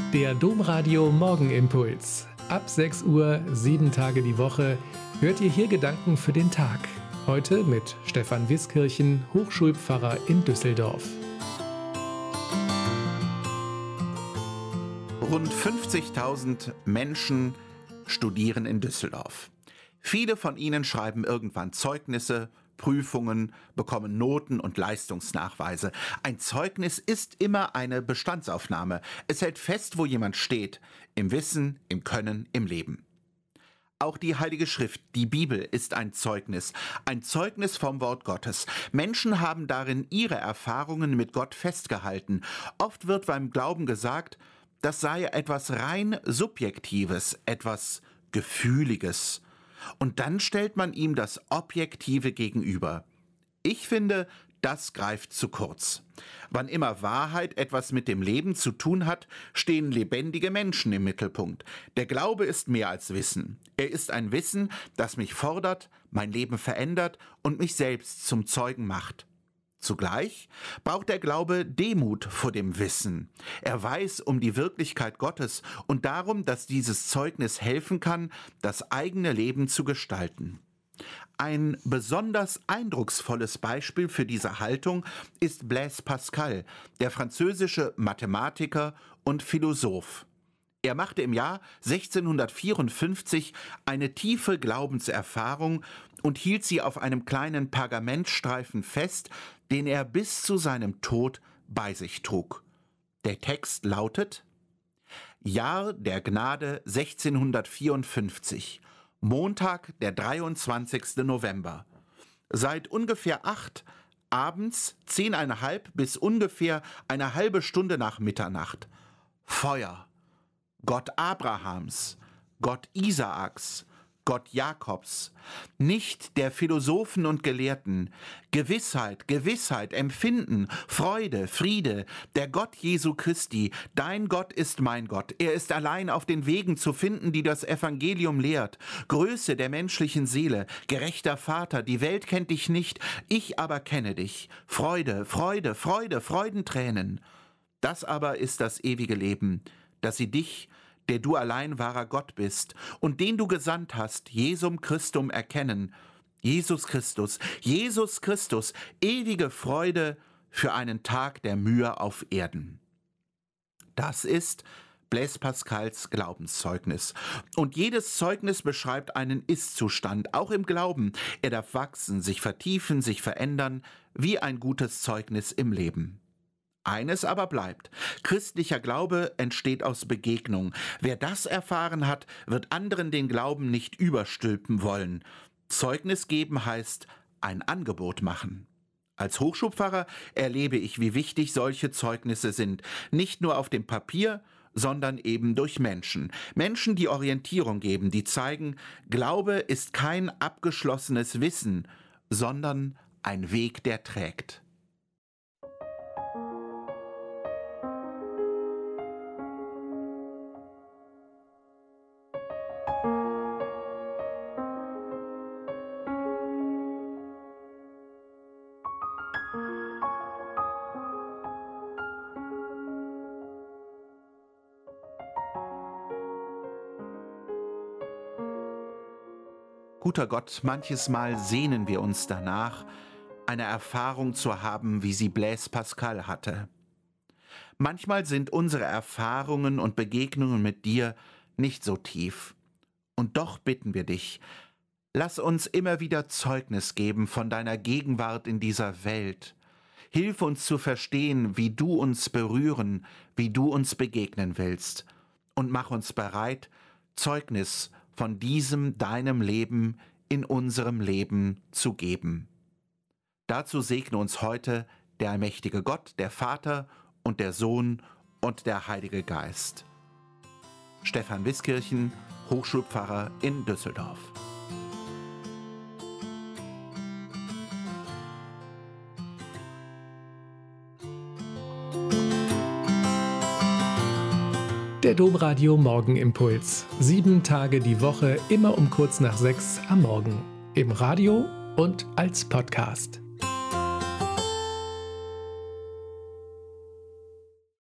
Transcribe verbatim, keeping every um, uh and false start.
Der Domradio Morgenimpuls. Ab sechs Uhr, sieben Tage die Woche, hört ihr hier Gedanken für den Tag. Heute mit Stefan Wiskirchen, Hochschulpfarrer in Düsseldorf. Rund fünfzigtausend Menschen studieren in Düsseldorf. Viele von ihnen schreiben irgendwann Zeugnisse, Prüfungen, bekommen Noten und Leistungsnachweise. Ein Zeugnis ist immer eine Bestandsaufnahme. Es hält fest, wo jemand steht, im Wissen, im Können, im Leben. Auch die Heilige Schrift, die Bibel, ist ein Zeugnis, ein Zeugnis vom Wort Gottes. Menschen haben darin ihre Erfahrungen mit Gott festgehalten. Oft wird beim Glauben gesagt, das sei etwas rein Subjektives, etwas Gefühliges. Und dann stellt man ihm das Objektive gegenüber. Ich finde, das greift zu kurz. Wann immer Wahrheit etwas mit dem Leben zu tun hat, stehen lebendige Menschen im Mittelpunkt. Der Glaube ist mehr als Wissen. Er ist ein Wissen, das mich fordert, mein Leben verändert und mich selbst zum Zeugen macht. Zugleich braucht der Glaube Demut vor dem Wissen. Er weiß um die Wirklichkeit Gottes und darum, dass dieses Zeugnis helfen kann, das eigene Leben zu gestalten. Ein besonders eindrucksvolles Beispiel für diese Haltung ist Blaise Pascal, der französische Mathematiker und Philosoph. Er machte im Jahr sechzehnhundertvierundfünfzig eine tiefe Glaubenserfahrung und hielt sie auf einem kleinen Pergamentstreifen fest, den er bis zu seinem Tod bei sich trug. Der Text lautet: Jahr der Gnade sechzehnhundertvierundfünfzig, Montag, der dreiundzwanzigste November. Seit ungefähr acht, abends zehneinhalb bis ungefähr eine halbe Stunde nach Mitternacht. Feuer. Gott Abrahams, Gott Isaaks, Gott Jakobs, nicht der Philosophen und Gelehrten, Gewissheit, Gewissheit, Empfinden, Freude, Friede, der Gott Jesu Christi, dein Gott ist mein Gott, er ist allein auf den Wegen zu finden, die das Evangelium lehrt, Größe der menschlichen Seele, gerechter Vater, die Welt kennt dich nicht, ich aber kenne dich, Freude, Freude, Freude, Freudentränen, das aber ist das ewige Leben, dass sie dich, der du allein wahrer Gott bist und den du gesandt hast, Jesum Christum erkennen. Jesus Christus, Jesus Christus, ewige Freude für einen Tag der Mühe auf Erden. Das ist Blaise Pascals Glaubenszeugnis. Und jedes Zeugnis beschreibt einen Ist-Zustand, auch im Glauben. Er darf wachsen, sich vertiefen, sich verändern, wie ein gutes Zeugnis im Leben. Eines aber bleibt. Christlicher Glaube entsteht aus Begegnung. Wer das erfahren hat, wird anderen den Glauben nicht überstülpen wollen. Zeugnis geben heißt ein Angebot machen. Als Hochschulpfarrer erlebe ich, wie wichtig solche Zeugnisse sind. Nicht nur auf dem Papier, sondern eben durch Menschen. Menschen, die Orientierung geben, die zeigen, Glaube ist kein abgeschlossenes Wissen, sondern ein Weg, der trägt. Guter Gott, manches Mal sehnen wir uns danach, eine Erfahrung zu haben, wie sie Blaise Pascal hatte. Manchmal sind unsere Erfahrungen und Begegnungen mit dir nicht so tief. Und doch bitten wir dich, lass uns immer wieder Zeugnis geben von deiner Gegenwart in dieser Welt. Hilf uns zu verstehen, wie du uns berühren, wie du uns begegnen willst. Und mach uns bereit, Zeugnis von diesem deinem Leben in unserem Leben zu geben. Dazu segne uns heute der allmächtige Gott, der Vater und der Sohn und der Heilige Geist. Stefan Wiskirchen, Hochschulpfarrer in Düsseldorf. Der Domradio Morgenimpuls. Sieben Tage die Woche, immer um kurz nach sechs am Morgen. Im Radio und als Podcast.